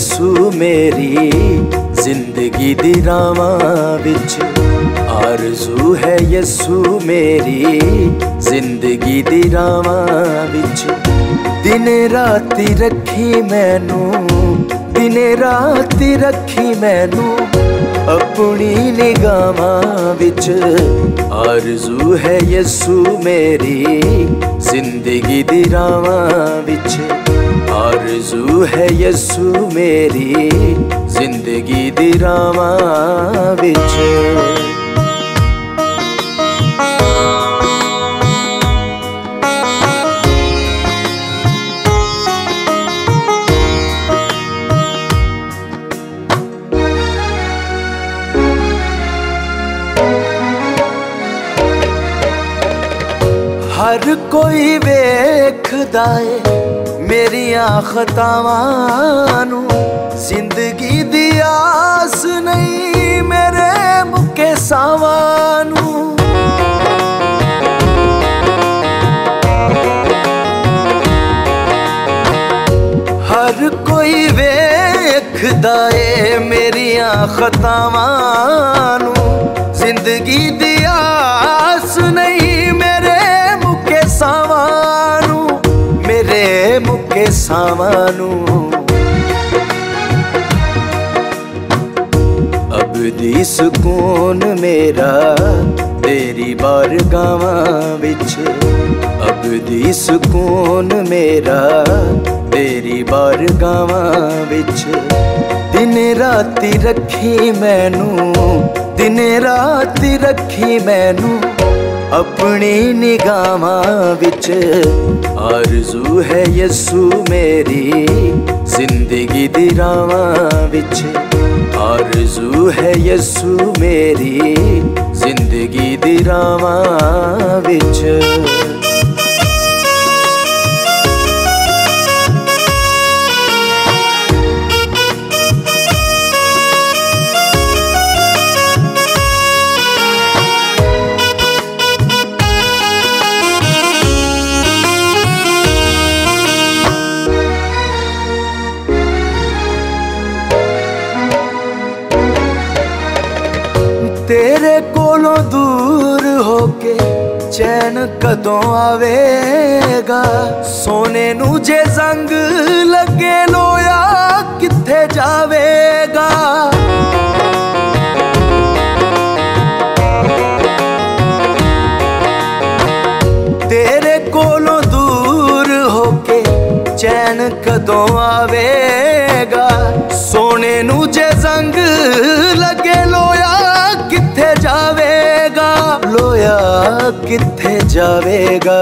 यसू मेरी जिंदगी दी रावां विच। आरज़ू है यसू मेरी जिंदगी दी रावां विच। दिन राती रखी मैनू, दिन राती रखी मैनू अपनी निगाहां विच। आरज़ू है यसू मेरी जिंदगी दी रावां विच। आरज़ू है यसू मेरी जिंदगी दी रावां विच। हर कोई वेखदा है मेरियां खतावां नू। जिंदगी दी आस नहीं मेरे मुके सावां नू। हर कोई वेखदा है मेरियां खतावां नू। जिंदगी दी आस नहीं मेरे मुके सावां नू, मेरे मुके सावां नू। अबदी सुकून मेरा तेरी बारगाहां विच। अबदी सुकून मेरा तेरी बारगाहां विच। दिन राती रखी मैनू, दिन राती रखी मैनू अपनी निगाहां विच। आरज़ू है यसू मेरी जिंदगी दी रावां विच। आरज़ू है यसू मेरी जिंदगी दी रावां विच। तेरे कोलों दूर होके चैन कदों आवेगा। सोने नू जे जंग लगे लोया किथे जावेगा। तेरे कोलों दूर होके चैन कदों आवेगा। सोने नू जे जंग लगे लोया किथे जावेगा, लोया किथे जावेगा।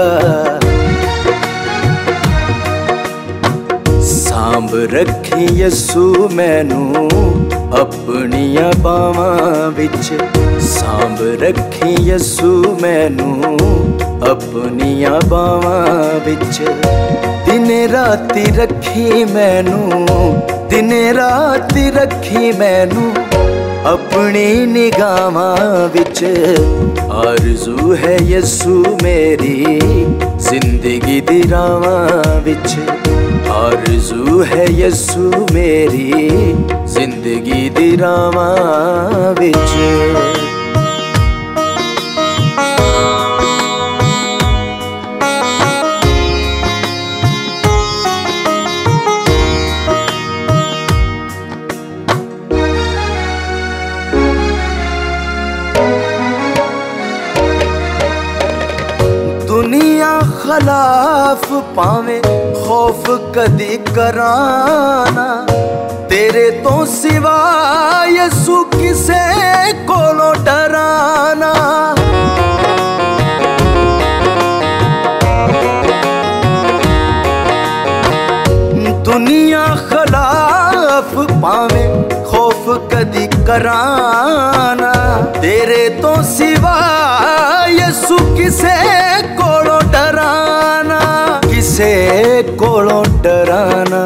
सांभ रखी यसू मैनू अपनियां बावां विच। सांभ रखी यसू मैनू अपनियां बावां विच। दिन राती रखी मैनू, दिन राती रखी मैनू अपनी निगाहां विच। आरज़ू है यसू मेरी जिंदगी दी रावां विच। आरज़ू है यसू मेरी जिंदगी दी रावां विच। दुनिया खलाफ पावे खौफ कदी कराना। तेरे तो सिवा यसू किसे कोलों डराना। दुनिया खलाफ पावे खौफ कदी कराना। तेरे तो सिवा यसू किसे कोलों डराना, किसे कोलों डराना।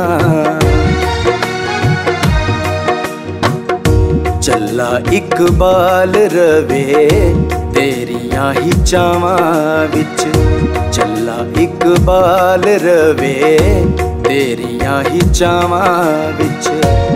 चला इकबाल रवे तेरियां ही चावां विच। चला इकबाल रवे तेरियां ही चावां विच।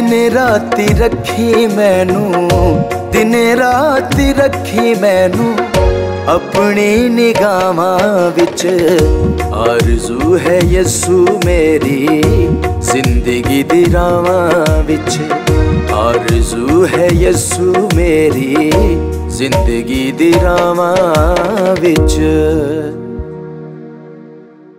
दिन राती रखी मैनू, दिन राती रखी मैनू अपनी निगाहां विच। आरज़ू है यस्सू मेरी जिंदगी दी राहां विच। आरज़ू है यस्सू मेरी जिंदगी दी राहां विच।